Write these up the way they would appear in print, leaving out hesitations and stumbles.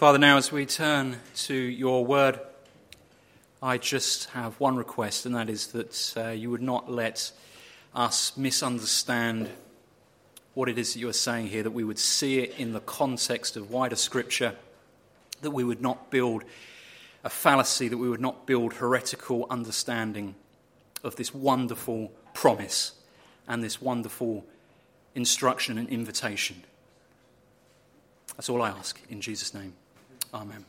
Father, now as we turn to your word, I just have one request, and that is that you would not let us misunderstand what it is that you are saying here, that we would see it in the context of wider Scripture, that we would not build a fallacy, that we would not build heretical understanding of this wonderful promise and this wonderful instruction and invitation. That's all I ask, in Jesus' name. Amen.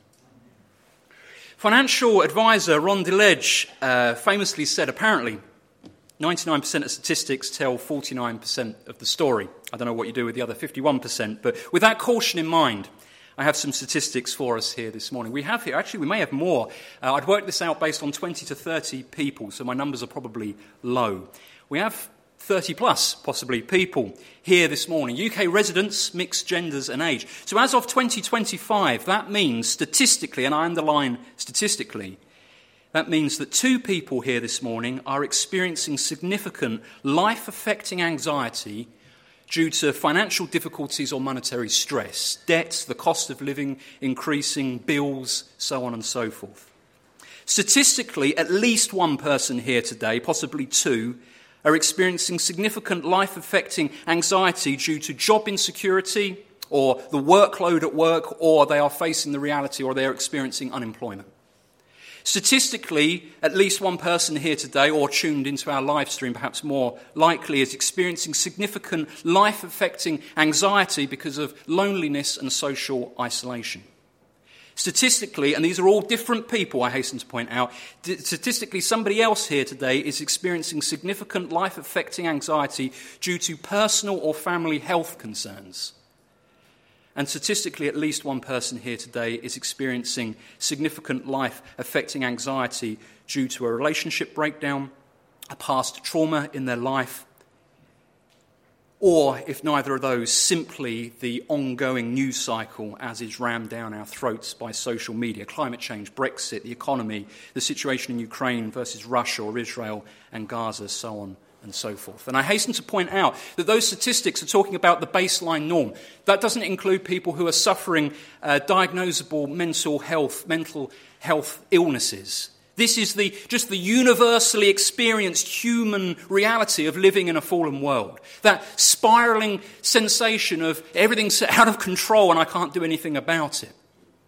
Financial advisor Ron DeLedge famously said, apparently, 99% of statistics tell 49% of the story. I don't know what you do with the other 51%, but with that caution in mind, I have some statistics for us here this morning. We have here, actually, we may have more. I'd worked this out based on 20 to 30 people, so my numbers are probably low. We have 30 plus, possibly, people here this morning. UK residents, mixed genders and age. So as of 2025, that means statistically, and I underline statistically, that means that 2 people here this morning are experiencing significant life-affecting anxiety due to financial difficulties or monetary stress, debts, the cost of living increasing, bills, so on and so forth. Statistically, at least one person here today, possibly 2, are experiencing significant life-affecting anxiety due to job insecurity or the workload at work, or they are facing the reality or they are experiencing unemployment. Statistically, at least one person here today, or tuned into our live stream perhaps more likely, is experiencing significant life-affecting anxiety because of loneliness and social isolation. Statistically, and these are all different people, I hasten to point out, statistically somebody else here today is experiencing significant life-affecting anxiety due to personal or family health concerns. And statistically, at least one person here today is experiencing significant life-affecting anxiety due to a relationship breakdown, a past trauma in their life, or, if neither of those, simply the ongoing news cycle as is rammed down our throats by social media, climate change, Brexit, the economy, the situation in Ukraine versus Russia or Israel and Gaza, so on and so forth. And I hasten to point out that those statistics are talking about the baseline norm. That doesn't include people who are suffering diagnosable mental health illnesses. This is just the universally experienced human reality of living in a fallen world. That spiraling sensation of everything's out of control and I can't do anything about it.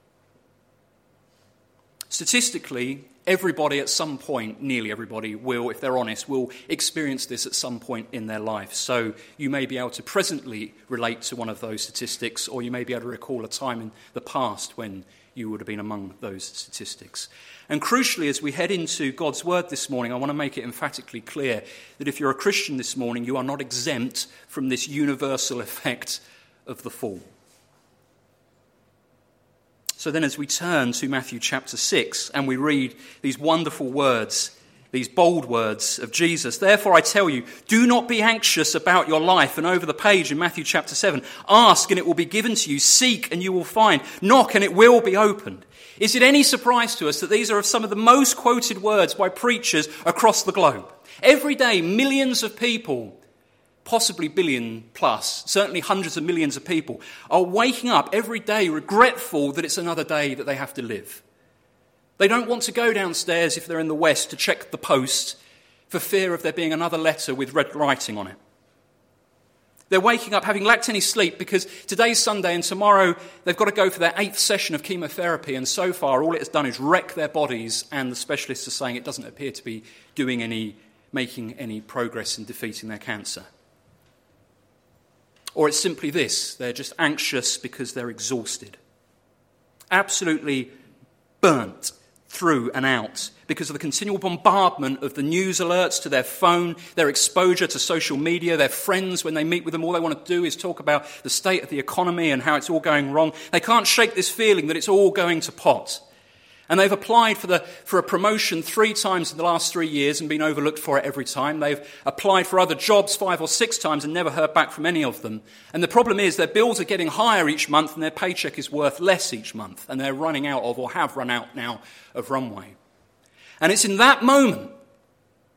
Statistically, everybody at some point, nearly everybody will, if they're honest, will experience this at some point in their life. So you may be able to presently relate to one of those statistics, or you may be able to recall a time in the past when you would have been among those statistics. And crucially, as we head into God's word this morning, I want to make it emphatically clear that if you're a Christian this morning, you are not exempt from this universal effect of the fall. So then as we turn to Matthew chapter 6 and we read these wonderful words, these bold words of Jesus, therefore I tell you, do not be anxious about your life. And over the page in Matthew chapter 7, ask and it will be given to you, seek and you will find, knock and it will be opened. Is it any surprise to us that these are some of the most quoted words by preachers across the globe? Every day, millions of people, possibly billion plus, certainly hundreds of millions of people, are waking up every day regretful that it's another day that they have to live. They don't want to go downstairs if they're in the West to check the post for fear of there being another letter with red writing on it. They're waking up having lacked any sleep because today's Sunday and tomorrow they've got to go for their 8th session of chemotherapy, and so far all it has done is wreck their bodies, and the specialists are saying it doesn't appear to be making any progress in defeating their cancer. Or it's simply this, they're just anxious because they're exhausted. Absolutely burnt through and out because of the continual bombardment of the news alerts to their phone, their exposure to social media, their friends, when they meet with them, all they want to do is talk about the state of the economy and how it's all going wrong. They can't shake this feeling that it's all going to pot. And they've applied for a promotion 3 times in the last 3 years and been overlooked for it every time. They've applied for other jobs 5 or 6 times and never heard back from any of them. And the problem is their bills are getting higher each month and their paycheck is worth less each month. And they're running out of, or have run out now, of runway. And it's in that moment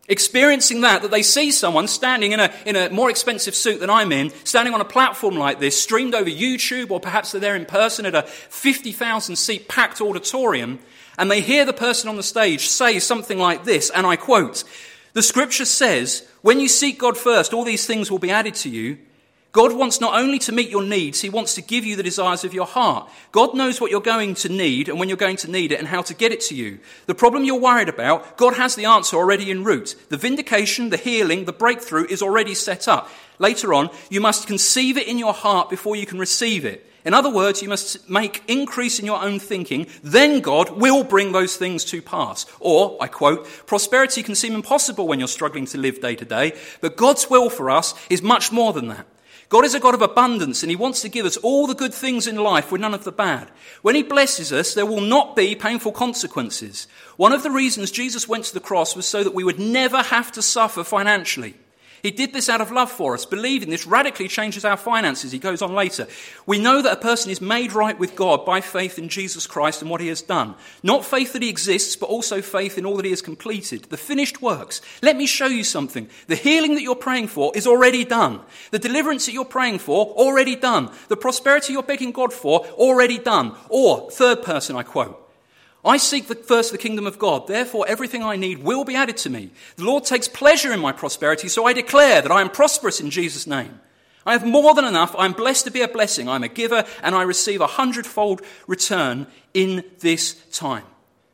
Experiencing that they see someone standing in a more expensive suit than I'm in, standing on a platform like this, streamed over YouTube, or perhaps they're there in person at a 50,000 seat packed auditorium, and they hear the person on the stage say something like this, and I quote, "The scripture says, when you seek God first, all these things will be added to you." God wants not only to meet your needs, he wants to give you the desires of your heart. God knows what you're going to need and when you're going to need it and how to get it to you. The problem you're worried about, God has the answer already en route. The vindication, the healing, the breakthrough is already set up. Later on, you must conceive it in your heart before you can receive it. In other words, you must make increase in your own thinking, then God will bring those things to pass. Or, I quote, "Prosperity can seem impossible when you're struggling to live day to day, but God's will for us is much more than that. God is a God of abundance, and he wants to give us all the good things in life with none of the bad. When he blesses us, there will not be painful consequences. One of the reasons Jesus went to the cross was so that we would never have to suffer financially. He did this out of love for us. Believing this radically changes our finances. He goes on later. We know that a person is made right with God by faith in Jesus Christ and what he has done. Not faith that he exists, but also faith in all that he has completed. The finished works. Let me show you something. The healing that you're praying for is already done. The deliverance that you're praying for, already done. The prosperity you're begging God for, already done. Or, third person, I quote, "I seek first the kingdom of God, therefore everything I need will be added to me. The Lord takes pleasure in my prosperity, so I declare that I am prosperous in Jesus' name. I have more than enough, I am blessed to be a blessing, I am a giver, and I receive 100-fold return in this time."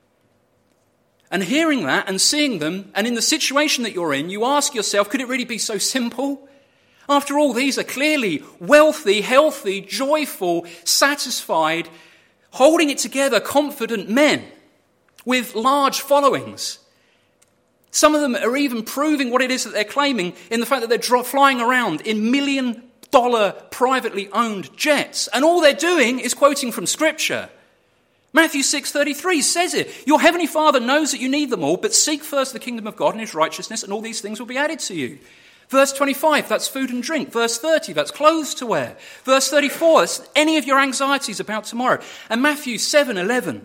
And hearing that and seeing them, and in the situation that you're in, you ask yourself, could it really be so simple? After all, these are clearly wealthy, healthy, joyful, satisfied, holding it together, confident men with large followings. Some of them are even proving what it is that they're claiming in the fact that they're flying around in million-dollar privately owned jets. And all they're doing is quoting from Scripture. Matthew 6:33 says it. Your heavenly Father knows that you need them all, but seek first the kingdom of God and his righteousness, and all these things will be added to you. Verse 25, that's food and drink. Verse 30, that's clothes to wear. Verse 34, that's any of your anxieties about tomorrow. And Matthew 7:11,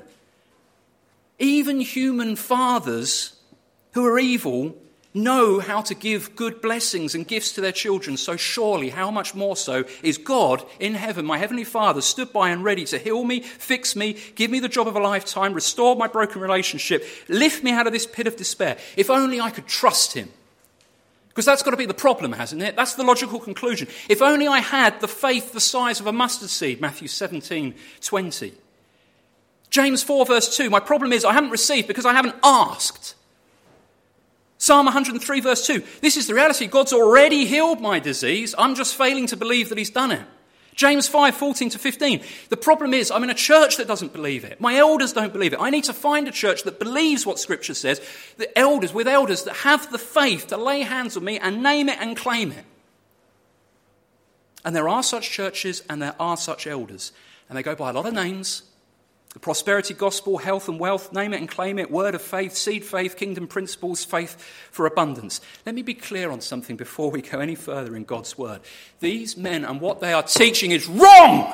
even human fathers who are evil know how to give good blessings and gifts to their children. So surely, how much more so is God in heaven, my heavenly Father, stood by and ready to heal me, fix me, give me the job of a lifetime, restore my broken relationship, lift me out of this pit of despair. If only I could trust him. Because that's got to be the problem, hasn't it? That's the logical conclusion. If only I had the faith the size of a mustard seed, Matthew 17:20. James 4 verse 2, my problem is I haven't received because I haven't asked. Psalm 103 verse 2, this is the reality. God's already healed my disease. I'm just failing to believe that he's done it. James 5:14-15, the problem is I'm in a church that doesn't believe it. My elders don't believe it. I need to find a church that believes what Scripture says, with elders that have the faith to lay hands on me and name it and claim it. And there are such churches and there are such elders. And they go by a lot of names. The prosperity gospel, health and wealth, name it and claim it, word of faith, seed faith, kingdom principles, faith for abundance. Let me be clear on something before we go any further in God's word. These men and what they are teaching is wrong.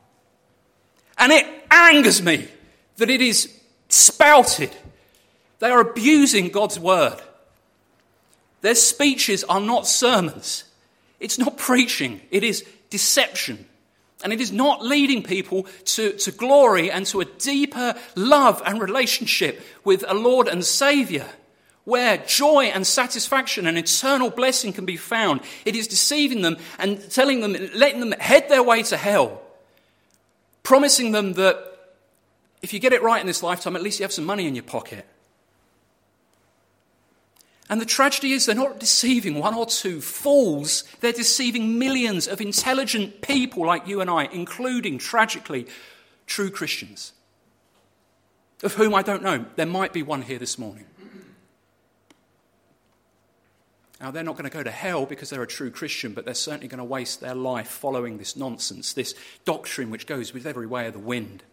And it angers me that it is spouted. They are abusing God's word. Their speeches are not sermons. It's not preaching. It is deception. And it is not leading people to glory and to a deeper love and relationship with a Lord and Saviour, where joy and satisfaction and eternal blessing can be found. It is deceiving them and telling them, letting them head their way to hell, promising them that if you get it right in this lifetime, at least you have some money in your pocket. And the tragedy is they're not deceiving one or two fools. They're deceiving millions of intelligent people like you and I, including, tragically, true Christians, of whom I don't know. There might be one here this morning. Now, they're not going to go to hell because they're a true Christian, but they're certainly going to waste their life following this nonsense, this doctrine which goes with every way of the wind.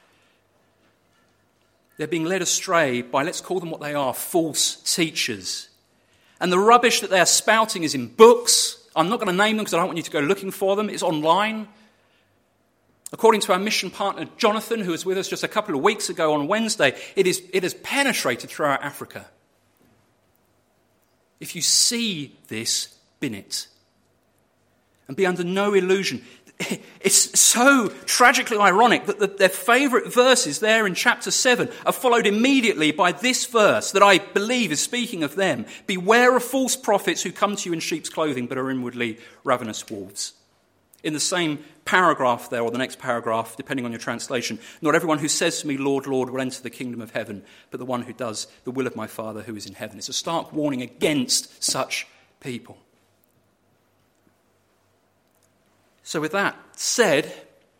They're being led astray by, let's call them what they are, false teachers. And the rubbish that they are spouting is in books. I'm not going to name them because I don't want you to go looking for them. It's online. According to our mission partner, Jonathan, who was with us just a couple of weeks ago on Wednesday, it has penetrated throughout Africa. if you see this, bin it. And be under no illusion. It's so tragically ironic that their favourite verses there in chapter 7 are followed immediately by this verse that I believe is speaking of them. Beware of false prophets who come to you in sheep's clothing but are inwardly ravenous wolves. In the same paragraph there, or the next paragraph, depending on your translation, not everyone who says to me, Lord, Lord, will enter the kingdom of heaven, but the one who does the will of my Father who is in heaven. It's a stark warning against such people. So with that said,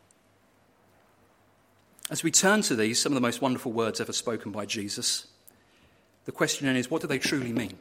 as we turn to these, some of the most wonderful words ever spoken by Jesus, the question then is, what do they truly mean?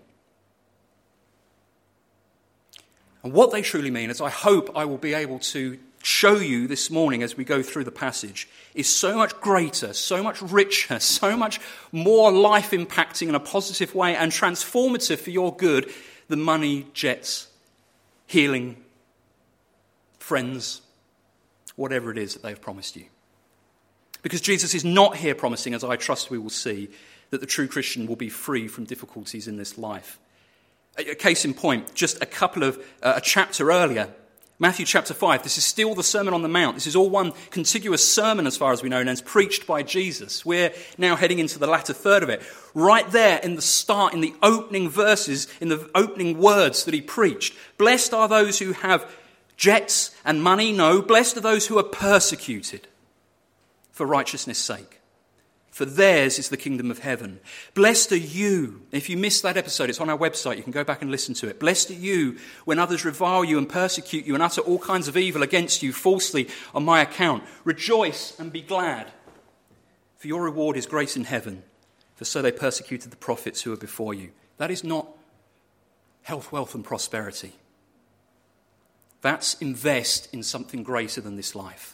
And what they truly mean, as I hope I will be able to show you this morning as we go through the passage, is so much greater, so much richer, so much more life-impacting in a positive way and transformative for your good than money, jets, healing, friends, whatever it is that they've promised you. Because Jesus is not here promising, as I trust we will see, that the true Christian will be free from difficulties in this life. A case in point, just a chapter earlier, Matthew chapter 5, this is still the Sermon on the Mount. This is all one contiguous sermon as far as we know, and it's preached by Jesus. We're now heading into the latter third of it. Right there in the start, in the opening verses, in the opening words that he preached. Blessed are those who have jets and money. No, blessed are those who are persecuted for righteousness' sake. For theirs is the kingdom of heaven. Blessed are you. If you missed that episode, it's on our website. You can go back and listen to it. Blessed are you when others revile you and persecute you and utter all kinds of evil against you falsely on my account. Rejoice and be glad, for your reward is great in heaven. For so they persecuted the prophets who were before you. That is not health, wealth and prosperity. That's invest in something greater than this life.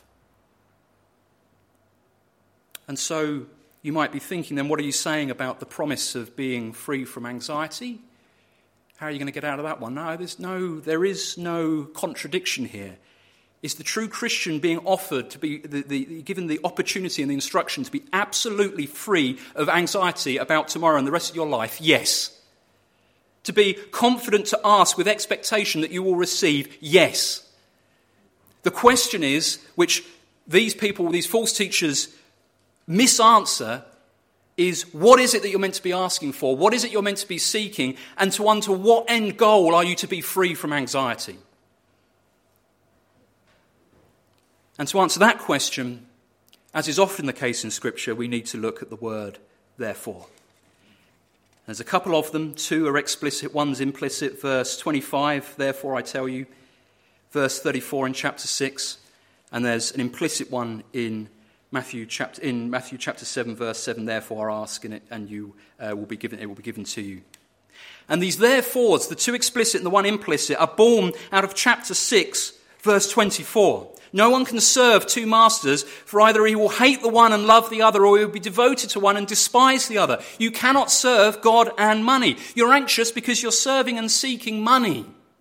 And so you might be thinking, then what are you saying about the promise of being free from anxiety? How are you going to get out of that one? No, there is no contradiction here. Is the true Christian being offered to be given the opportunity and the instruction to be absolutely free of anxiety about tomorrow and the rest of your life? Yes. To be confident to ask with expectation that you will receive? Yes. The question is, which these people, these false teachers, misanswer, is what is it that you're meant to be asking for? What is it you're meant to be seeking? And to what end goal are you to be free from anxiety? And to answer that question, as is often the case in Scripture, we need to look at the word therefore. There's a couple of them. Two are explicit, one's implicit. Verse 25, therefore I tell you. Verse 34 in chapter 6. And there's an implicit one in Matthew chapter 7, verse 7, therefore ask in it, and it will be given to you. And these therefores, the two explicit and the one implicit, are born out of chapter 6, verse 24. No one can serve two masters, for either he will hate the one and love the other, or he will be devoted to one and despise the other. You cannot serve God and money. You're anxious because you're serving and seeking money.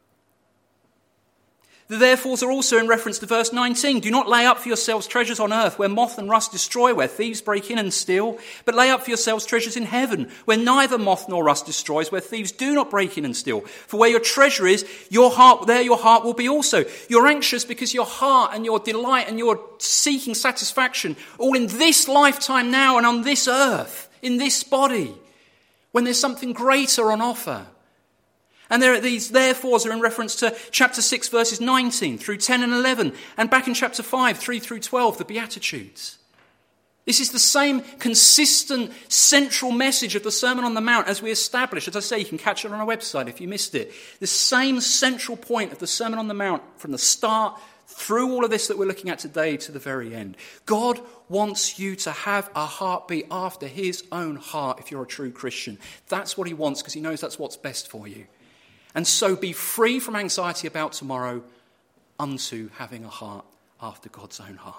The therefores are also in reference to verse 19. Do not lay up for yourselves treasures on earth where moth and rust destroy, where thieves break in and steal, but lay up for yourselves treasures in heaven where neither moth nor rust destroys, where thieves do not break in and steal. For where your treasure is, your heart will be also. You're anxious because your heart and your delight and your seeking satisfaction all in this lifetime now and on this earth, in this body, when there's something greater on offer. And these therefores are in reference to chapter 6, verses 19 through 10 and 11, and back in chapter 5, 3 through 12, the Beatitudes. This is the same consistent central message of the Sermon on the Mount as we established. As I say, you can catch it on our website if you missed it. The same central point of the Sermon on the Mount from the start through all of this that we're looking at today to the very end. God wants you to have a heartbeat after his own heart if you're a true Christian. That's what he wants because he knows that's what's best for you. And so be free from anxiety about tomorrow unto having a heart after God's own heart.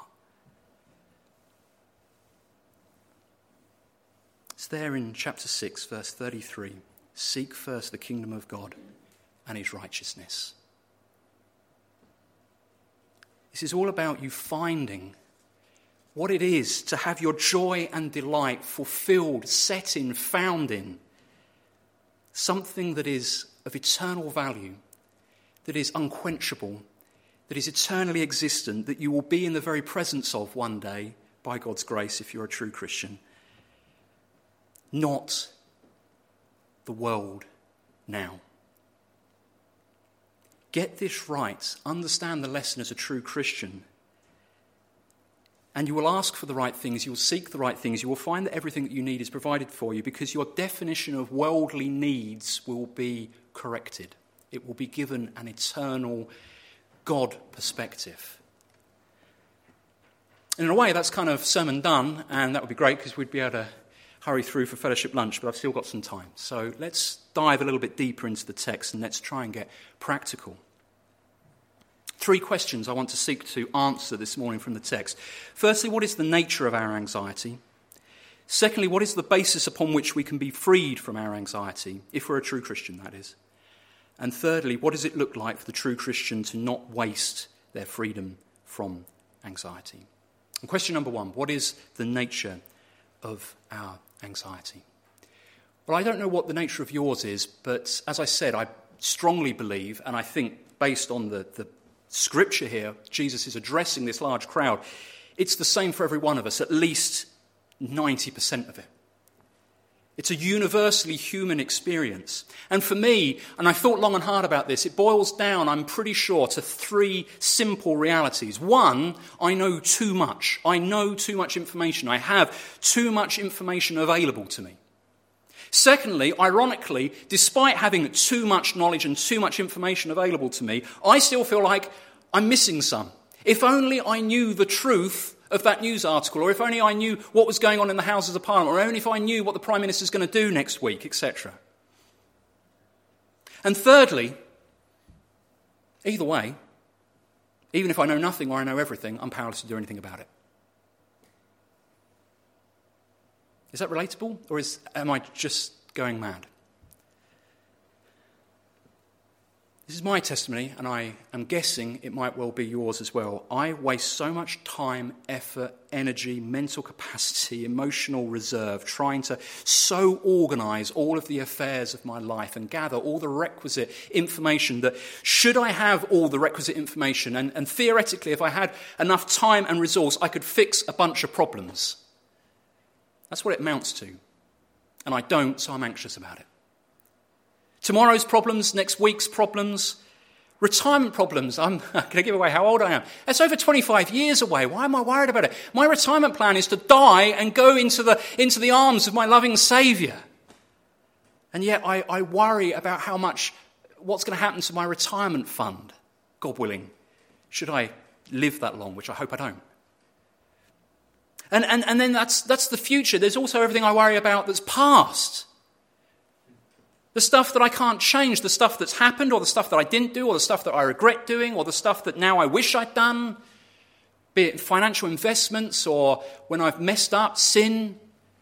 It's there in chapter 6, verse 33. Seek first the kingdom of God and his righteousness. This is all about you finding what it is to have your joy and delight fulfilled, set in, found in something that is of eternal value, that is unquenchable, that is eternally existent, that you will be in the very presence of one day, by God's grace, if you're a true Christian. Not the world now. Get this right. Understand the lesson as a true Christian. And you will ask for the right things, you will seek the right things, you will find that everything that you need is provided for you, because your definition of worldly needs will be corrected. It will be given an eternal God perspective. And in a way, that's kind of sermon done, and that would be great because we'd be able to hurry through for fellowship lunch, but I've still got some time. So let's dive a little bit deeper into the text and let's try and get practical. 3 questions I want to seek to answer this morning from the text. Firstly, what is the nature of our anxiety? Secondly, what is the basis upon which we can be freed from our anxiety, if we're a true Christian, that is? And thirdly, what does it look like for the true Christian to not waste their freedom from anxiety? And question number 1, what is the nature of our anxiety? Well, I don't know what the nature of yours is, but as I said, I strongly believe, and I think based on the scripture here, Jesus is addressing this large crowd, it's the same for every one of us, at least 90% of it. It's a universally human experience. And for me, and I thought long and hard about this, it boils down, I'm pretty sure, to 3 simple realities. 1, I know too much. I know too much information. I have too much information available to me. Secondly, ironically, despite having too much knowledge and too much information available to me, I still feel like I'm missing some. If only I knew the truth of that news article, or if only I knew what was going on in the Houses of Parliament, or only if I knew what the Prime Minister's going to do next week, etc. And thirdly, either way, even if I know nothing or I know everything, I'm powerless to do anything about it. Is that relatable, or am I just going mad? This is my testimony, and I am guessing it might well be yours as well. I waste so much time, effort, energy, mental capacity, emotional reserve, trying to so organise all of the affairs of my life and gather all the requisite information that, should I have all the requisite information, and theoretically, if I had enough time and resource, I could fix a bunch of problems. That's what it amounts to. And I don't, so I'm anxious about it. Tomorrow's problems, next week's problems, retirement problems. I'm going to give away how old I am. That's over 25 years away. Why am I worried about it? My retirement plan is to die and go into the arms of my loving Saviour. And yet I worry about what's going to happen to my retirement fund, God willing, should I live that long, which I hope I don't. And then that's the future. There's also everything I worry about that's past. The stuff that I can't change, the stuff that's happened, or the stuff that I didn't do, or the stuff that I regret doing, or the stuff that now I wish I'd done, be it financial investments or when I've messed up, sin.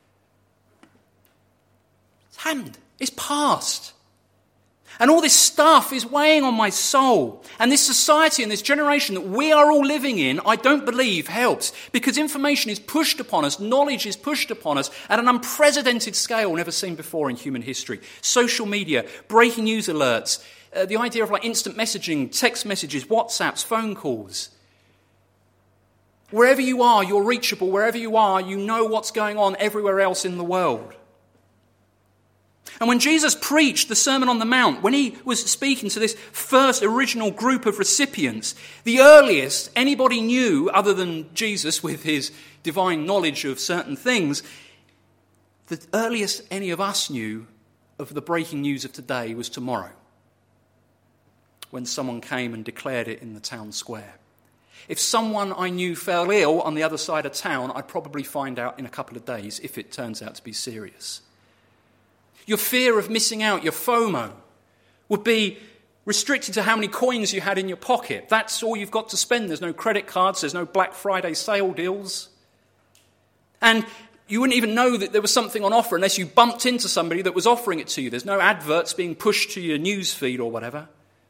It's happened. It's past. And all this stuff is weighing on my soul. And this society and this generation that we are all living in, I don't believe helps. Because information is pushed upon us, knowledge is pushed upon us at an unprecedented scale never seen before in human history. Social media, breaking news alerts, the idea of instant messaging, text messages, WhatsApps, phone calls. Wherever you are, you're reachable. Wherever you are, you know what's going on everywhere else in the world. And when Jesus preached the Sermon on the Mount, when he was speaking to this first original group of recipients, the earliest anybody knew, other than Jesus with his divine knowledge of certain things, the earliest any of us knew of the breaking news of today was tomorrow, when someone came and declared it in the town square. If someone I knew fell ill on the other side of town, I'd probably find out in a couple of days if it turns out to be serious. Your fear of missing out, your FOMO, would be restricted to how many coins you had in your pocket. That's all you've got to spend. There's no credit cards. There's no Black Friday sale deals. And you wouldn't even know that there was something on offer unless you bumped into somebody that was offering it to you. There's no adverts being pushed to your news feed or whatever.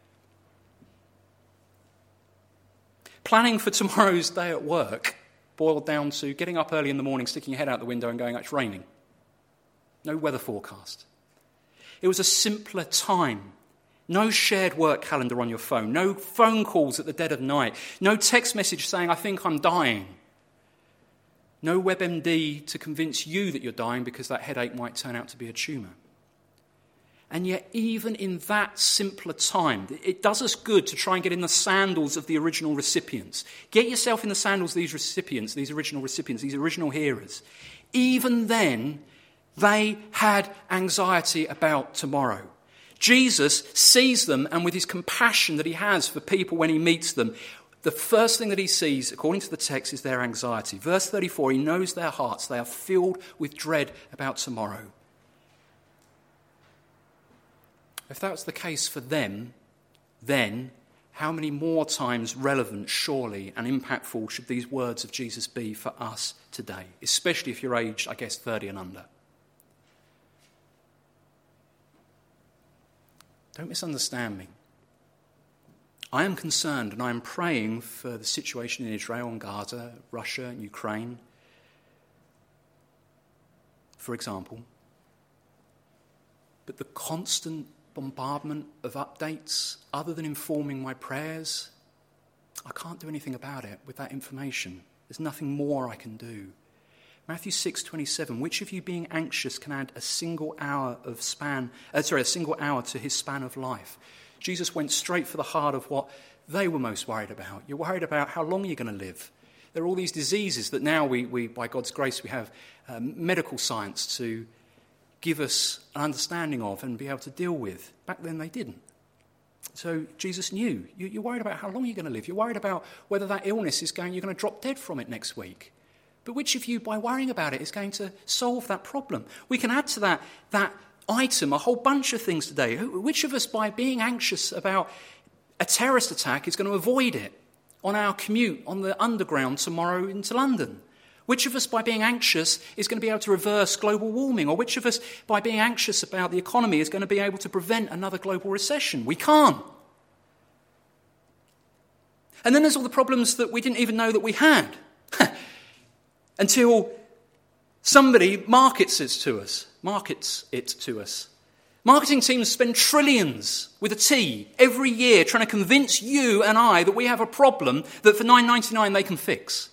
Planning for tomorrow's day at work boiled down to getting up early in the morning, sticking your head out the window and going, it's raining. No weather forecast. It was a simpler time No shared work calendar on your phone. No phone calls at the dead of night. No text message saying, I think I'm dying. No WebMD to convince you that you're dying because that headache might turn out to be a tumour. And yet, even in that simpler time, it does us good to try and get in the sandals of the original recipients. Get yourself in the sandals of these recipients, these original hearers. Even then, they had anxiety about tomorrow. Jesus sees them, and with his compassion that he has for people when he meets them, the first thing that he sees, according to the text, is their anxiety. Verse 34, he knows their hearts. They are filled with dread about tomorrow. If that was the case for them, then how many more times relevant, surely, and impactful should these words of Jesus be for us today, especially if you're aged, I guess, 30 and under? Don't misunderstand me. I am concerned and I am praying for the situation in Israel and Gaza, Russia and Ukraine, for example. But the constant bombardment of updates, other than informing my prayers, I can't do anything about it with that information. There's nothing more I can do. Matthew 6:27, which of you being anxious can add a single hour to his span of life? Jesus went straight for the heart of what they were most worried about. You're worried about how long you're going to live. There are all these diseases that now we by God's grace, we have medical science to give us an understanding of and be able to deal with. Back then they didn't. So Jesus knew. You're worried about how long you're going to live. You're worried about whether that illness you're going to drop dead from it next week. But which of you, by worrying about it, is going to solve that problem? We can add to that item a whole bunch of things today. Which of us, by being anxious about a terrorist attack, is going to avoid it on our commute on the underground tomorrow into London? Which of us, by being anxious, is going to be able to reverse global warming? Or which of us, by being anxious about the economy, is going to be able to prevent another global recession? We can't. And then there's all the problems that we didn't even know that we had until somebody markets it to us. Marketing teams spend trillions with a T every year trying to convince you and I that we have a problem that for $9.99 they can fix.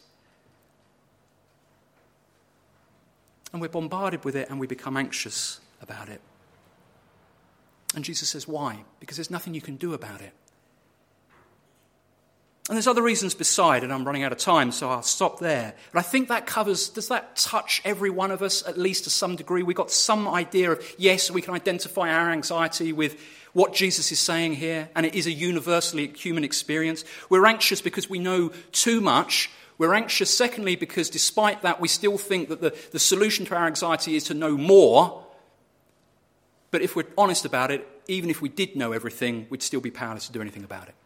And we're bombarded with it and we become anxious about it. And Jesus says, why? Because there's nothing you can do about it. And there's other reasons beside, and I'm running out of time, so I'll stop there. But I think that does that touch every one of us, at least to some degree? We've got some idea of, yes, we can identify our anxiety with what Jesus is saying here, and it is a universally human experience. We're anxious because we know too much. We're anxious, secondly, because despite that, we still think that the solution to our anxiety is to know more. But if we're honest about it, even if we did know everything, we'd still be powerless to do anything about it.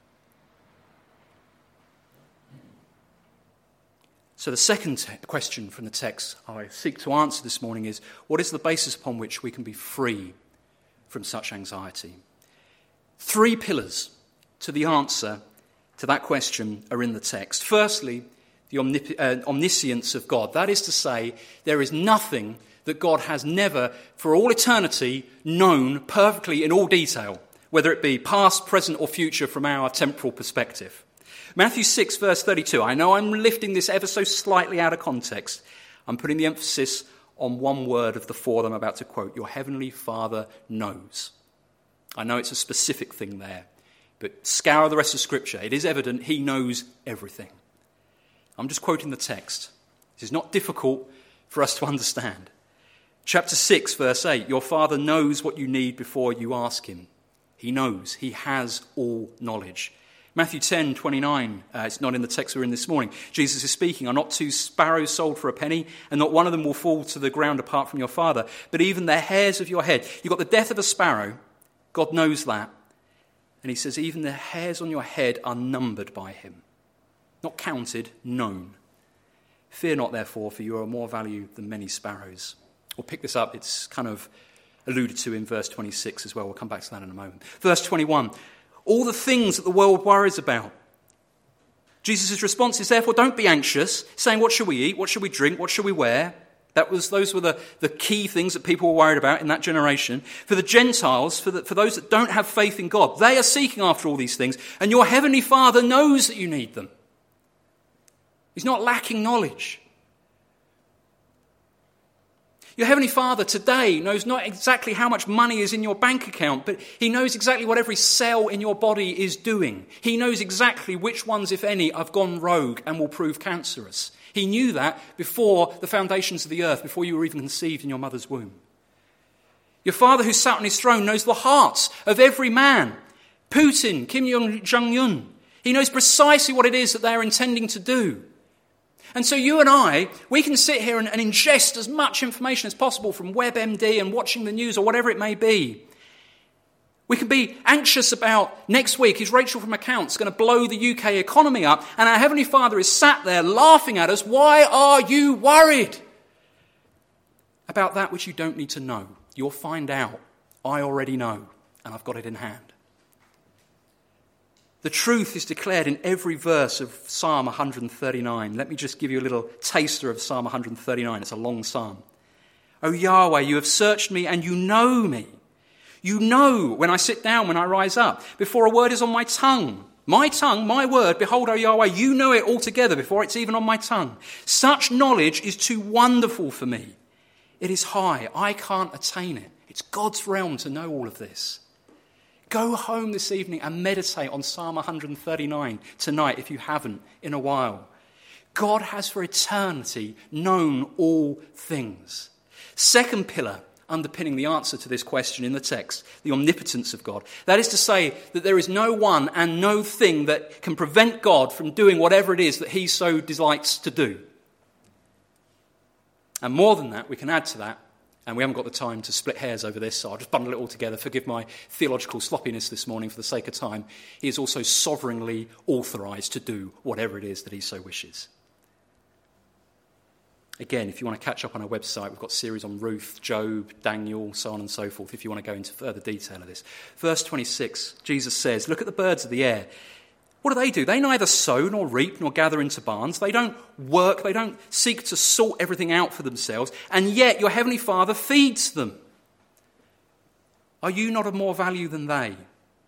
So the second question from the text I seek to answer this morning is, what is the basis upon which we can be free from such anxiety? 3 pillars to the answer to that question are in the text. Firstly, the omniscience of God. That is to say, there is nothing that God has never, for all eternity, known perfectly in all detail, whether it be past, present, or future from our temporal perspective. Matthew 6, verse 32. I know I'm lifting this ever so slightly out of context. I'm putting the emphasis on one word of the 4 that I'm about to quote. Your heavenly Father knows. I know it's a specific thing there, but scour the rest of Scripture. It is evident he knows everything. I'm just quoting the text. This is not difficult for us to understand. Chapter 6, verse 8. Your Father knows what you need before you ask him. He knows. He has all knowledge. Matthew 10:29, it's not in the text we're in this morning. Jesus is speaking, are not 2 sparrows sold for a penny, and not one of them will fall to the ground apart from your Father, but even the hairs of your head. You've got the death of a sparrow. God knows that. And he says, even the hairs on your head are numbered by him. Not counted, known. Fear not, therefore, for you are of more value than many sparrows. We'll pick this up. It's kind of alluded to in verse 26 as well. We'll come back to that in a moment. Verse 21. All the things that the world worries about. Jesus' response is, therefore, don't be anxious, saying, what should we eat? What should we drink? What should we wear? Those were the key things that people were worried about in that generation. For the Gentiles, for those that don't have faith in God, they are seeking after all these things, and your heavenly Father knows that you need them. He's not lacking knowledge. Your heavenly Father today knows not exactly how much money is in your bank account, but he knows exactly what every cell in your body is doing. He knows exactly which ones, if any, have gone rogue and will prove cancerous. He knew that before the foundations of the earth, before you were even conceived in your mother's womb. Your Father who sat on his throne knows the hearts of every man. Putin, Kim Jong-un, he knows precisely what it is that they are intending to do. And so you and I, we can sit here and ingest as much information as possible from WebMD and watching the news or whatever it may be. We can be anxious about next week, is Rachel from Accounts going to blow the UK economy up? And our Heavenly Father is sat there laughing at us. Why are you worried about that which you don't need to know? You'll find out. I already know, and I've got it in hand. The truth is declared in every verse of Psalm 139. Let me just give you a little taster of Psalm 139. It's a long psalm. O Yahweh, you have searched me and you know me. You know when I sit down, when I rise up, before a word is on my tongue. My tongue, my word, behold, O Yahweh, you know it altogether before it's even on my tongue. Such knowledge is too wonderful for me. It is high. I can't attain it. It's God's realm to know all of this. Go home this evening and meditate on Psalm 139 tonight if you haven't in a while. God has for eternity known all things. Second pillar underpinning the answer to this question in the text, the omnipotence of God. That is to say that there is no one and no thing that can prevent God from doing whatever it is that he so delights to do. And more than that, we can add to that, and we haven't got the time to split hairs over this, so I'll just bundle it all together. Forgive my theological sloppiness this morning for the sake of time. He is also sovereignly authorised to do whatever it is that he so wishes. Again, if you want to catch up on our website, we've got series on Ruth, Job, Daniel, so on and so forth, if you want to go into further detail of this. Verse 26, Jesus says, look at the birds of the air. What do? They neither sow nor reap nor gather into barns. They don't work. They don't seek to sort everything out for themselves. And yet your heavenly Father feeds them. Are you not of more value than they?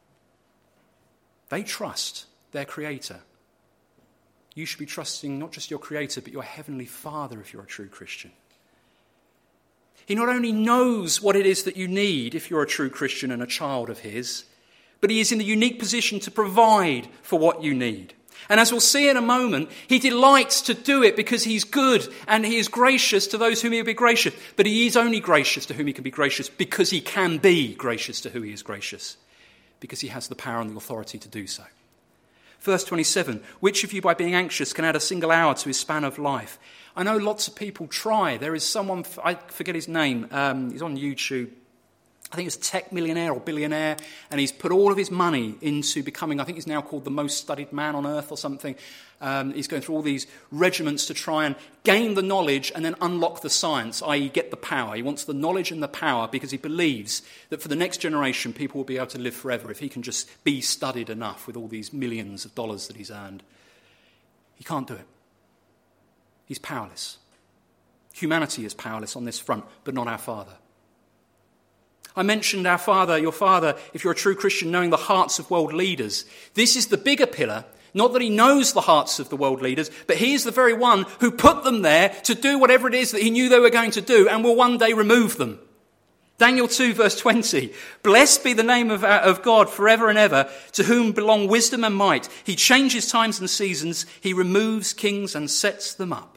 They trust their Creator. You should be trusting not just your Creator, but your heavenly Father if you're a true Christian. He not only knows what it is that you need if you're a true Christian and a child of his, but he is in the unique position to provide for what you need. And as we'll see in a moment, he delights to do it because he's good and he is gracious to those whom he will be gracious. But he is only gracious to whom he can be gracious because he can be gracious to whom he is gracious, because he has the power and the authority to do so. Verse 27, which of you by being anxious can add a single hour to his span of life? I know lots of people try. There is someone, I forget his name, he's on YouTube. I think he's a tech millionaire or billionaire, and he's put all of his money into becoming, I think he's now called the most studied man on earth or something. He's going through all these regiments to try and gain the knowledge and then unlock the science, i.e. get the power. He wants the knowledge and the power because he believes that for the next generation people will be able to live forever if he can just be studied enough with all these millions of dollars that he's earned. He can't do it. He's powerless. Humanity is powerless on this front, but not our Father. I mentioned our Father, your Father, if you're a true Christian, knowing the hearts of world leaders. This is the bigger pillar, not that he knows the hearts of the world leaders, but he is the very one who put them there to do whatever it is that he knew they were going to do and will one day remove them. Daniel 2 verse 20, blessed be the name of God forever and ever, to whom belong wisdom and might. He changes times and seasons, he removes kings and sets them up.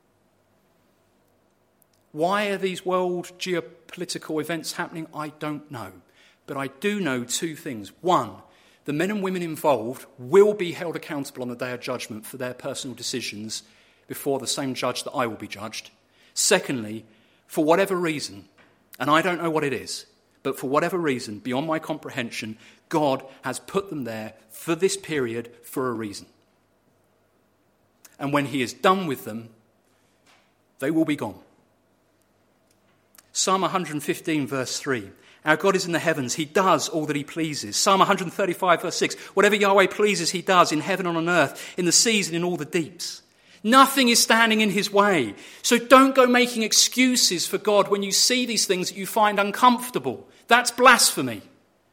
Why are these world geopolitical events happening? I don't know. But I do know two things. One, the men and women involved will be held accountable on the day of judgment for their personal decisions before the same judge that I will be judged. Secondly, for whatever reason, and I don't know what it is, but for whatever reason, beyond my comprehension, God has put them there for this period for a reason. And when he is done with them, they will be gone. Psalm 115 verse 3. Our God is in the heavens. He does all that he pleases. Psalm 135 verse 6. Whatever Yahweh pleases, he does in heaven and on earth, in the seas and in all the deeps. Nothing is standing in his way. So don't go making excuses for God when you see these things that you find uncomfortable. That's blasphemy.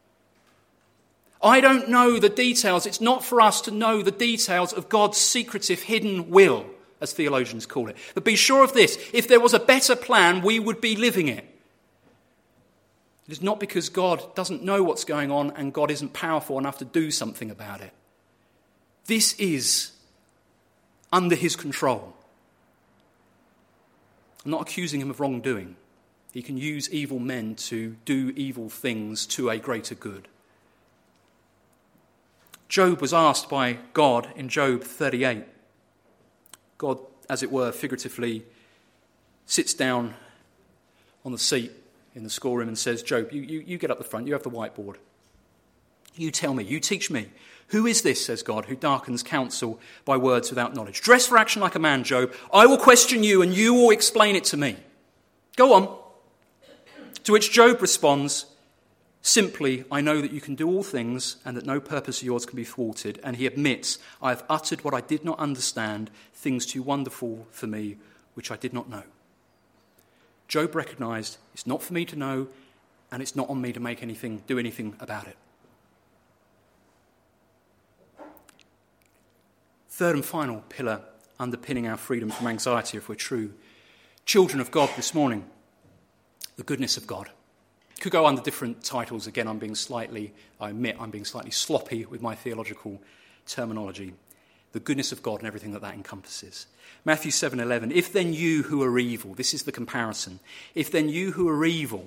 I don't know the details. It's not for us to know the details of God's secretive hidden will, as theologians call it. But be sure of this, if there was a better plan, we would be living it. It is not because God doesn't know what's going on and God isn't powerful enough to do something about it. This is under his control. I'm not accusing him of wrongdoing. He can use evil men to do evil things to a greater good. Job was asked by God in Job 38. God, as it were, figuratively sits down on the seat in the schoolroom and says, Job, you get up the front, you have the whiteboard. You tell me, you teach me. Who is this, says God, who darkens counsel by words without knowledge? Dress for action like a man, Job. I will question you and you will explain it to me. Go on. To which Job responds, simply, I know that you can do all things and that no purpose of yours can be thwarted. And he admits, I have uttered what I did not understand, things too wonderful for me, which I did not know. Job recognised, it's not for me to know, and it's not on me to do anything about it. Third and final pillar underpinning our freedom from anxiety, if we're true children of God this morning, the goodness of God. Could go under different titles. Again, I admit I'm being slightly sloppy with my theological terminology. The goodness of God and everything that encompasses. Matthew 7:11, if then you who are evil, this is the comparison, if then you who are evil,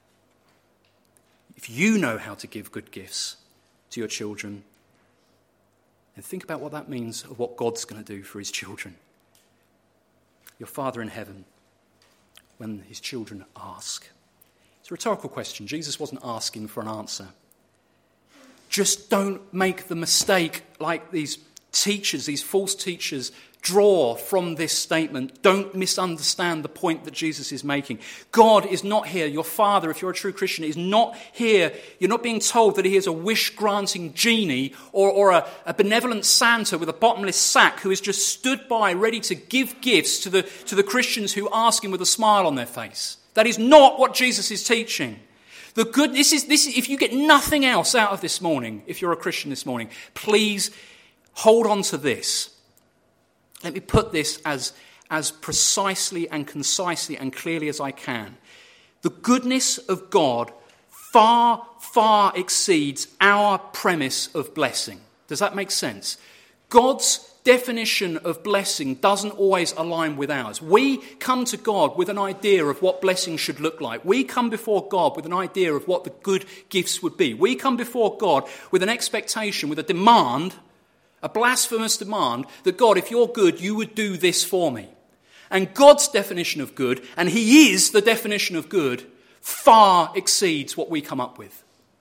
if you know how to give good gifts to your children, then think about what that means of what God's going to do for his children. Your Father in heaven, when his children ask. It's a rhetorical question. Jesus wasn't asking for an answer. Just don't make the mistake like these teachers, these false teachers, draw from this statement. Don't misunderstand the point that Jesus is making. God is not here. Your Father, if you're a true Christian, is not here. You're not being told that he is a wish-granting genie or a benevolent Santa with a bottomless sack who has just stood by ready to give gifts to the Christians who ask him with a smile on their face. That is not what Jesus is teaching. This is if you get nothing else out of this morning, if you're a Christian this morning, please hold on to this. Let me put this as precisely and concisely and clearly as I can. The goodness of God far, far exceeds our premise of blessing. Does that make sense? God's definition of blessing doesn't always align with ours. We come to God with an idea of what blessing should look like. We come before God with an idea of what the good gifts would be. We come before God with an expectation, with a demand, a blasphemous demand that God, if you're good, you would do this for me. And God's definition of good, and he is the definition of good, far exceeds what we come up with.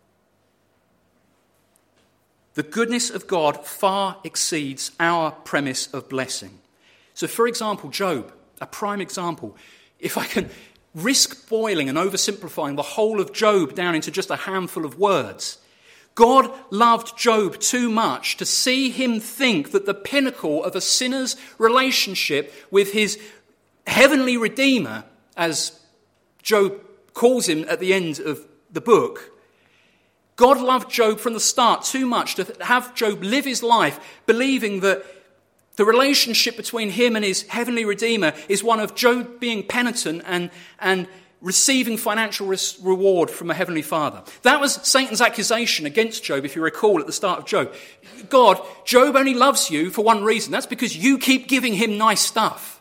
The goodness of God far exceeds our premise of blessing. So, for example, Job, a prime example. If I can risk boiling and oversimplifying the whole of Job down into just a handful of words, God loved Job too much to see him think that the pinnacle of a sinner's relationship with his heavenly Redeemer, as Job calls him at the end of the book, God loved Job from the start too much to have Job live his life believing that the relationship between him and his heavenly Redeemer is one of Job being penitent and receiving financial reward from a heavenly Father. That was Satan's accusation against Job, if you recall, at the start of Job. God, Job only loves you for one reason. That's because you keep giving him nice stuff.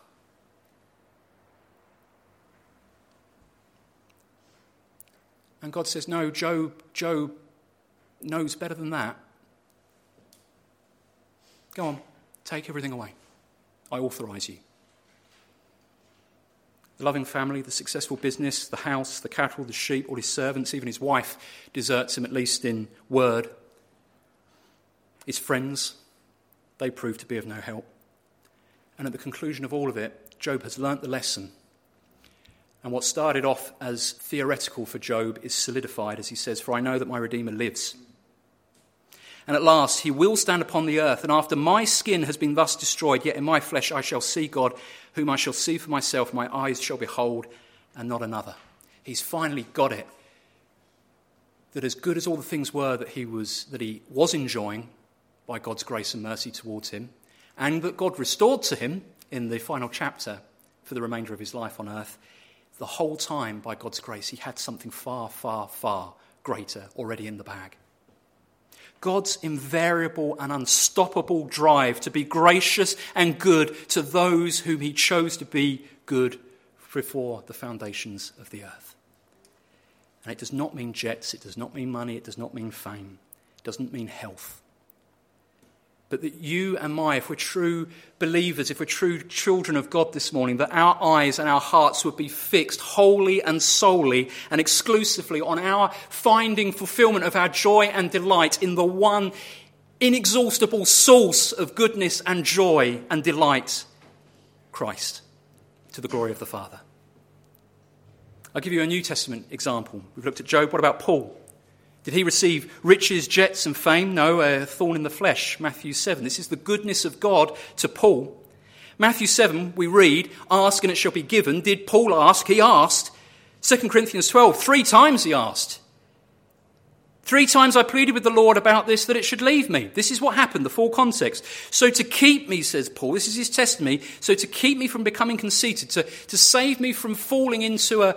And God says, no, Job knows better than that. Go on, take everything away. I authorise you. The loving family, the successful business, the house, the cattle, the sheep, all his servants, even his wife deserts him, at least in word. His friends, they prove to be of no help. And at the conclusion of all of it, Job has learnt the lesson. And what started off as theoretical for Job is solidified as he says, for I know that my Redeemer lives. And at last he will stand upon the earth, and after my skin has been thus destroyed, yet in my flesh I shall see God, whom I shall see for myself, my eyes shall behold, and not another. He's finally got it. That as good as all the things were that he was enjoying by God's grace and mercy towards him, and that God restored to him in the final chapter for the remainder of his life on earth, the whole time, by God's grace, he had something far, far, far greater already in the bag. God's invariable and unstoppable drive to be gracious and good to those whom he chose to be good before the foundations of the earth. And it does not mean jets, it does not mean money, it does not mean fame, it doesn't mean health. But that you and I, if we're true believers, if we're true children of God this morning, that our eyes and our hearts would be fixed wholly and solely and exclusively on our finding fulfillment of our joy and delight in the one inexhaustible source of goodness and joy and delight, Christ, to the glory of the Father. I'll give you a New Testament example. We've looked at Job. What about Paul? Did he receive riches, jets and fame? No, a thorn in the flesh, Matthew 7. This is the goodness of God to Paul. Matthew 7, we read, ask and it shall be given. Did Paul ask? He asked. 2 Corinthians 12, 3 times he asked. 3 times I pleaded with the Lord about this, that it should leave me. This is what happened, the full context. So to keep me, says Paul, this is his testimony, so to keep me from becoming conceited, to save me from falling into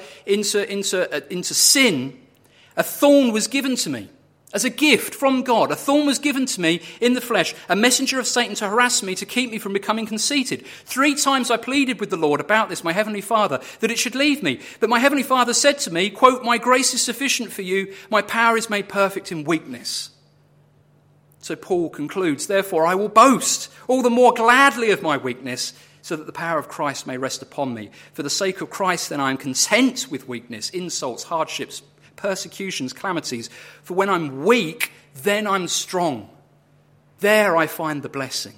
sin, a thorn was given to me as a gift from God. A thorn was given to me in the flesh, a messenger of Satan to harass me, to keep me from becoming conceited. 3 times I pleaded with the Lord about this, my heavenly Father, that it should leave me. But my heavenly Father said to me, quote, my grace is sufficient for you. My power is made perfect in weakness. So Paul concludes, therefore I will boast all the more gladly of my weakness, so that the power of Christ may rest upon me. For the sake of Christ, then, I am content with weakness, insults, hardships, persecutions, calamities. For when I'm weak, then I'm strong. There I find the blessing.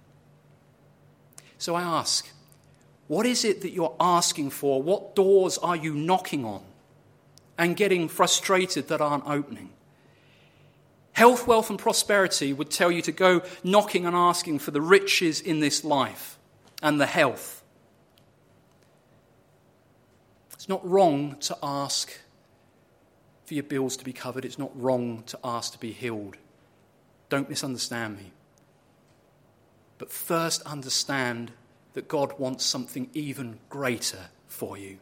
So I ask, what is it that you're asking for? What doors are you knocking on and getting frustrated that aren't opening? Health, wealth and prosperity would tell you to go knocking and asking for the riches in this life and the health. It's not wrong to ask for your bills to be covered. It's not wrong to ask to be healed. Don't misunderstand me. But first understand that God wants something even greater for you.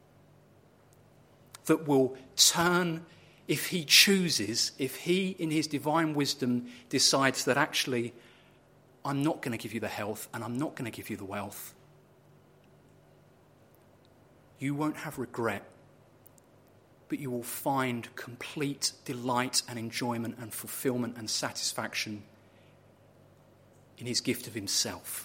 That will turn, if he chooses, if he in his divine wisdom decides that actually I'm not going to give you the health and I'm not going to give you the wealth. You won't have regret, but you will find complete delight and enjoyment and fulfillment and satisfaction in his gift of himself.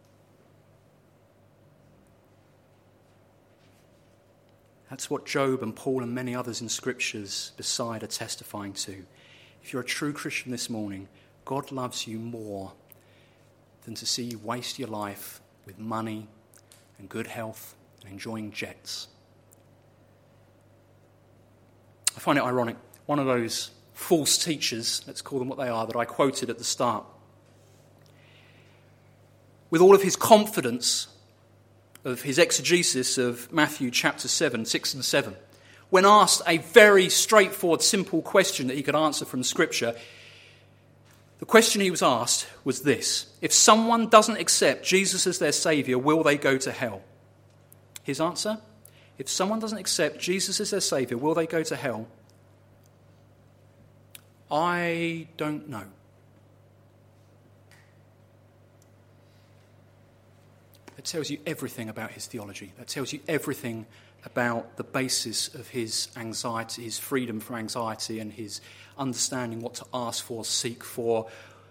That's what Job and Paul and many others in scriptures beside are testifying to. If you're a true Christian this morning, God loves you more than to see you waste your life with money and good health and enjoying jets. I find it ironic. One of those false teachers, let's call them what they are, that I quoted at the start, with all of his confidence of his exegesis of Matthew chapter 7, 6 and 7, when asked a very straightforward, simple question that he could answer from Scripture, the question he was asked was this: if someone doesn't accept Jesus as their Saviour, will they go to hell? His answer: if someone doesn't accept Jesus as their Saviour, will they go to hell? I don't know. That tells you everything about his theology. That tells you everything about the basis of his anxiety, his freedom from anxiety, and his understanding what to ask for, seek for.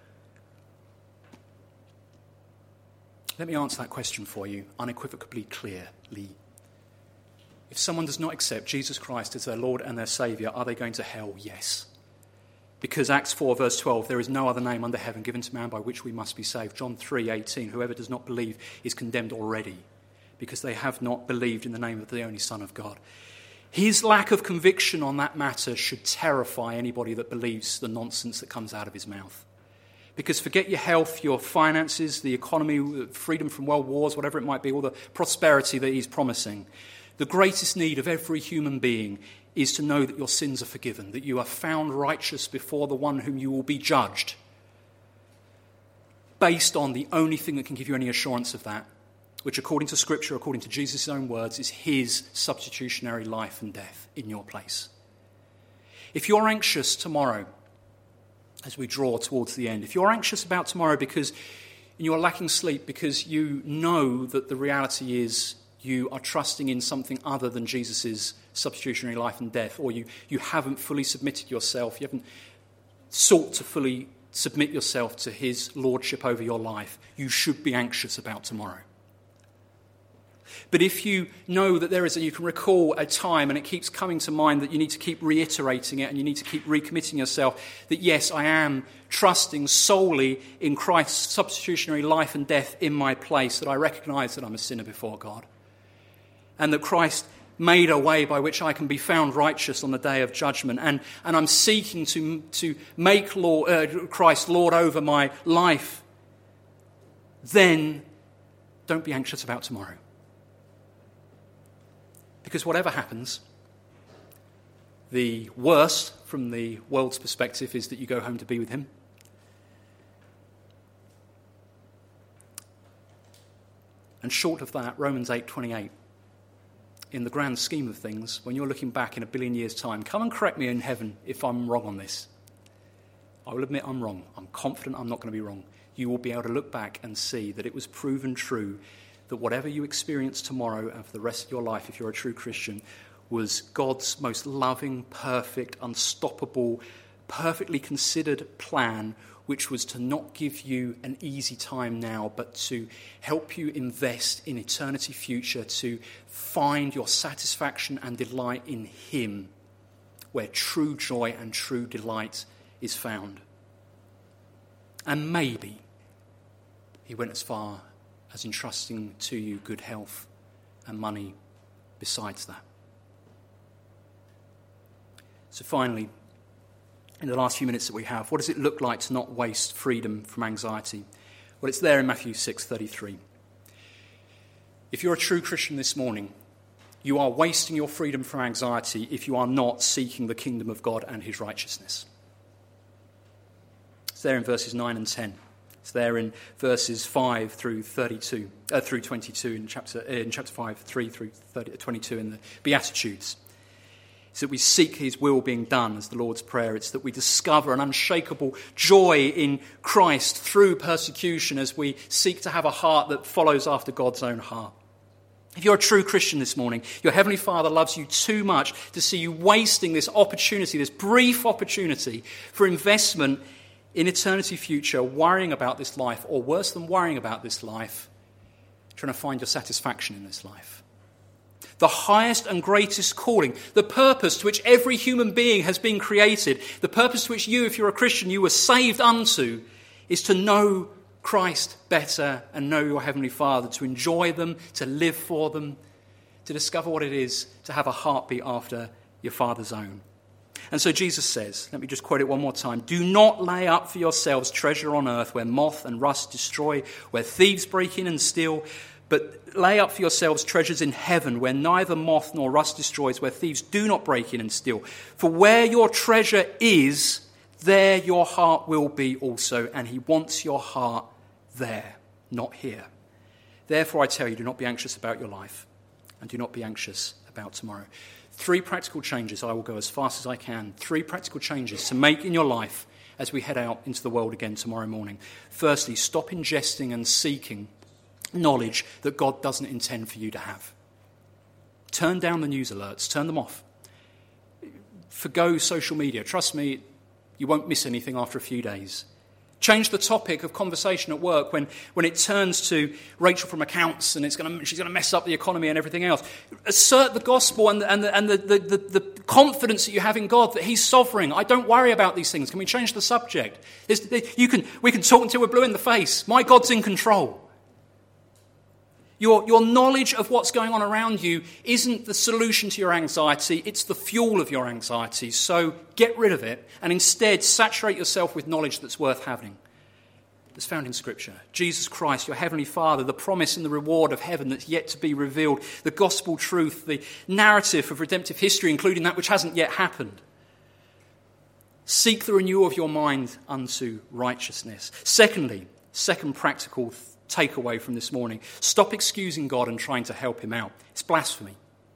Let me answer that question for you unequivocally clearly. If someone does not accept Jesus Christ as their Lord and their Saviour, are they going to hell? Yes. Because Acts 4 verse 12, there is no other name under heaven given to man by which we must be saved. John 3:18, whoever does not believe is condemned already, because they have not believed in the name of the only Son of God. His lack of conviction on that matter should terrify anybody that believes the nonsense that comes out of his mouth. Because forget your health, your finances, the economy, freedom from world wars, whatever it might be, all the prosperity that he's promising. The greatest need of every human being is to know that your sins are forgiven, that you are found righteous before the one whom you will be judged, based on the only thing that can give you any assurance of that, which according to Scripture, according to Jesus' own words, is his substitutionary life and death in your place. If you're anxious tomorrow, as we draw towards the end, if you're anxious about tomorrow because you're lacking sleep, because you know that the reality is you are trusting in something other than Jesus' substitutionary life and death, or you haven't fully submitted yourself, you haven't sought to fully submit yourself to his lordship over your life, you should be anxious about tomorrow. But if you know that you can recall a time and it keeps coming to mind that you need to keep reiterating it and you need to keep recommitting yourself, that yes, I am trusting solely in Christ's substitutionary life and death in my place, that I recognise that I'm a sinner before God, and that Christ made a way by which I can be found righteous on the day of judgment, and I'm seeking to make Christ Lord over my life, then don't be anxious about tomorrow. Because whatever happens, the worst from the world's perspective is that you go home to be with him. And short of that, Romans 8:28, in the grand scheme of things, when you're looking back in 1 billion years' time, come and correct me in heaven if I'm wrong on this. I will admit I'm wrong. I'm confident I'm not going to be wrong. You will be able to look back and see that it was proven true that whatever you experience tomorrow and for the rest of your life, if you're a true Christian, was God's most loving, perfect, unstoppable, perfectly considered plan, which was to not give you an easy time now, but to help you invest in eternity future, to find your satisfaction and delight in him, where true joy and true delight is found. And maybe he went as far as entrusting to you good health and money besides that. So finally, in the last few minutes that we have, what does it look like to not waste freedom from anxiety? Well, it's there in Matthew 6:33. If you're a true Christian this morning, you are wasting your freedom from anxiety if you are not seeking the kingdom of God and his righteousness. It's there in verses 9 and 10. It's there in verses 5 through 22 in chapter 5, 3 through 22 in the Beatitudes. It's that we seek his will being done as the Lord's Prayer. It's that we discover an unshakable joy in Christ through persecution as we seek to have a heart that follows after God's own heart. If you're a true Christian this morning, your Heavenly Father loves you too much to see you wasting this opportunity, this brief opportunity for investment in eternity future, worrying about this life, or worse than worrying about this life, trying to find your satisfaction in this life. The highest and greatest calling, the purpose to which every human being has been created, the purpose to which you, if you're a Christian, you were saved unto, is to know Christ better and know your Heavenly Father, to enjoy them, to live for them, to discover what it is to have a heartbeat after your Father's own. And so Jesus says, let me just quote it one more time, do not lay up for yourselves treasure on earth where moth and rust destroy, where thieves break in and steal, but lay up for yourselves treasures in heaven where neither moth nor rust destroys, where thieves do not break in and steal. For where your treasure is, there your heart will be also, and he wants your heart there, not here. Therefore I tell you, do not be anxious about your life, and do not be anxious about tomorrow. 3 practical changes, I will go as fast as I can. 3 practical changes to make in your life as we head out into the world again tomorrow morning. Firstly, stop ingesting and seeking knowledge that God doesn't intend for you to have. Turn down the news alerts, turn them off. Forgo social media. Trust me, you won't miss anything after a few days. Change the topic of conversation at work when it turns to Rachel from accounts and she's going to mess up the economy and everything else. Assert the gospel and the confidence that you have in God that he's sovereign. I don't worry about these things. Can we change the subject? We can talk until we're blue in the face. My God's in control. Your knowledge of what's going on around you isn't the solution to your anxiety, it's the fuel of your anxiety. So get rid of it and instead saturate yourself with knowledge that's worth having. That's found in Scripture. Jesus Christ, your Heavenly Father, the promise and the reward of heaven that's yet to be revealed, the gospel truth, the narrative of redemptive history, including that which hasn't yet happened. Seek the renewal of your mind unto righteousness. Secondly, second practical takeaway from this morning, stop excusing God and trying to help him out. It's blasphemy.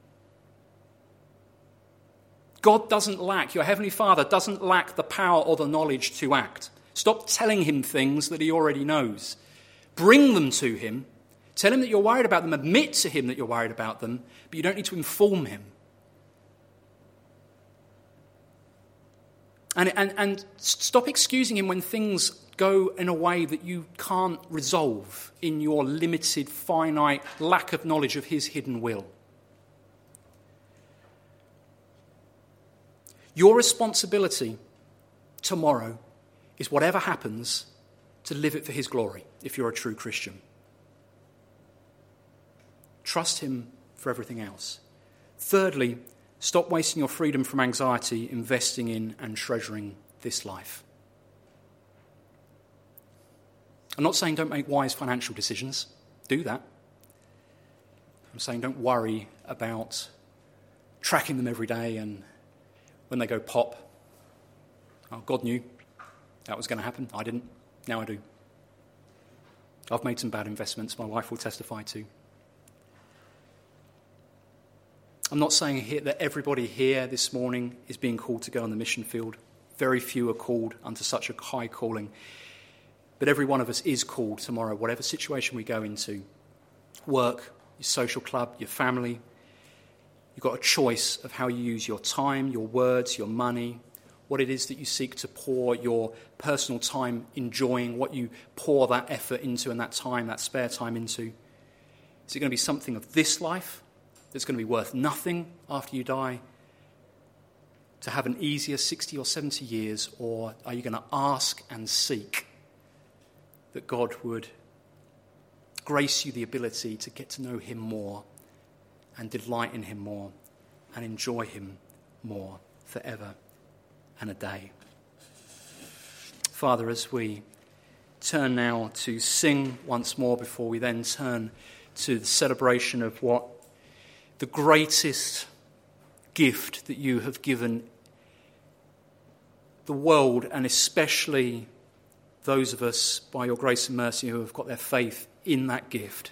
God doesn't lack, your Heavenly Father doesn't lack the power or the knowledge to act. Stop telling him things that he already knows. Bring them to him. Tell him that you're worried about them. Admit to him that you're worried about them, but you don't need to inform him. And stop excusing him when things go in a way that you can't resolve in your limited, finite lack of knowledge of his hidden will. Your responsibility tomorrow is whatever happens to live it for his glory, if you're a true Christian. Trust him for everything else. Thirdly, stop wasting your freedom from anxiety investing in and treasuring this life. I'm not saying don't make wise financial decisions. Do that. I'm saying don't worry about tracking them every day and when they go pop. Oh, God knew that was going to happen. I didn't. Now I do. I've made some bad investments, my wife will testify to. I'm not saying here that everybody here this morning is being called to go on the mission field. Very few are called unto such a high calling. But every one of us is called tomorrow, whatever situation we go into. Work, your social club, your family. You've got a choice of how you use your time, your words, your money, what it is that you seek to pour your personal time enjoying, what you pour that effort into and that time, that spare time into. Is it going to be something of this life that's going to be worth nothing after you die, to have an easier 60 or 70 years, or are you going to ask and seek that God would grace you the ability to get to know him more and delight in him more and enjoy him more forever and a day? Father, as we turn now to sing once more before we then turn to the celebration of what the greatest gift that you have given the world, and especially those of us by your grace and mercy who have got their faith in that gift,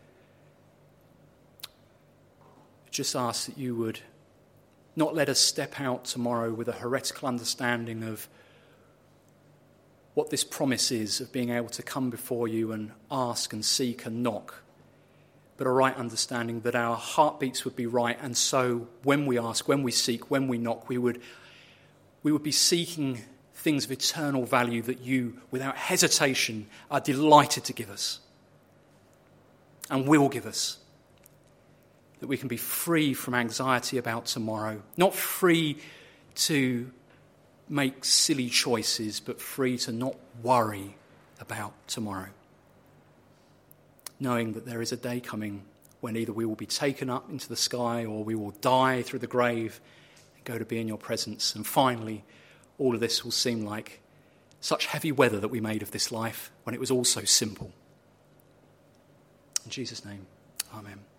just ask that you would not let us step out tomorrow with a heretical understanding of what this promise is of being able to come before you and ask and seek and knock, but a right understanding that our heartbeats would be right, and so when we ask, when we seek, when we knock, we would be seeking things of eternal value that you, without hesitation, are delighted to give us and will give us. That we can be free from anxiety about tomorrow. Not free to make silly choices, but free to not worry about tomorrow. Knowing that there is a day coming when either we will be taken up into the sky or we will die through the grave and go to be in your presence. And finally, all of this will seem like such heavy weather that we made of this life when it was all so simple. In Jesus' name, amen.